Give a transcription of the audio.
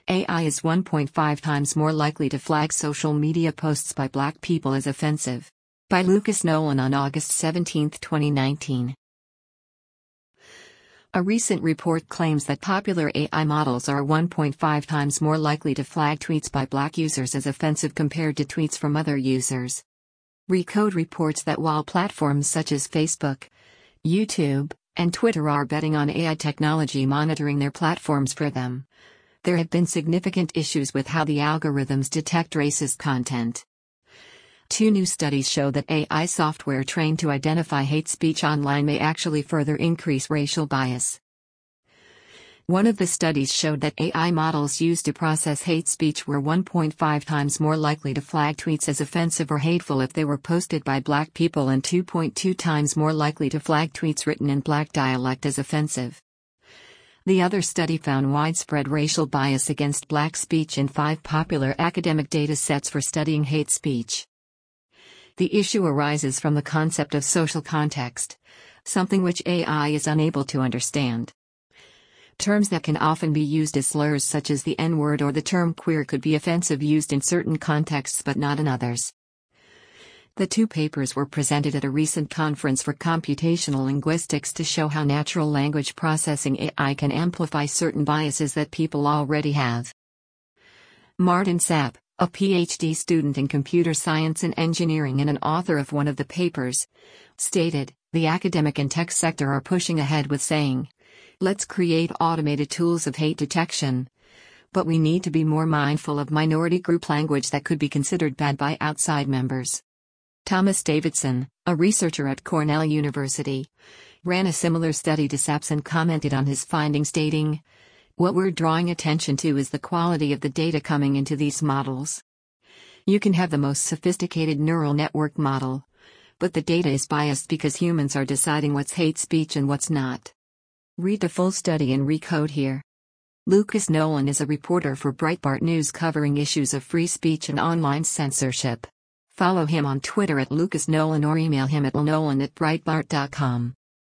AI is 1.5 times more likely to flag social media posts by Black people as offensive. By Lucas Nolan on August 17, 2019. A recent report claims that popular AI models are 1.5 times more likely to flag tweets by Black users as offensive compared to tweets from other users. Recode reports that while platforms such as Facebook, YouTube, and Twitter are betting on AI technology monitoring their platforms for them, there have been significant issues with how the algorithms detect racist content. Two new studies show that AI software trained to identify hate speech online may actually further increase racial bias. One of the studies showed that AI models used to process hate speech were 1.5 times more likely to flag tweets as offensive or hateful if they were posted by Black people and 2.2 times more likely to flag tweets written in Black dialect as offensive. The other study found widespread racial bias against Black speech in 5 popular academic data sets for studying hate speech. The issue arises from the concept of social context, something which AI is unable to understand. Terms that can often be used as slurs such as the N-word or the term queer could be offensive used in certain contexts but not in others. The 2 papers were presented at a recent conference for computational linguistics to show how natural language processing AI can amplify certain biases that people already have. Martin Sapp, a PhD student in computer science and engineering and an author of one of the papers, stated, "The academic and tech sector are pushing ahead with saying, let's create automated tools of hate detection. But we need to be more mindful of minority group language that could be considered bad by outside members." Thomas Davidson, a researcher at Cornell University, ran a similar study to Sapp's and commented on his findings stating, "What we're drawing attention to is the quality of the data coming into these models. You can have the most sophisticated neural network model, but the data is biased because humans are deciding what's hate speech and what's not." Read the full study in Recode here. Lucas Nolan is a reporter for Breitbart News covering issues of free speech and online censorship. Follow him on Twitter at Lucas Nolan or email him at lnolan@breitbart.com.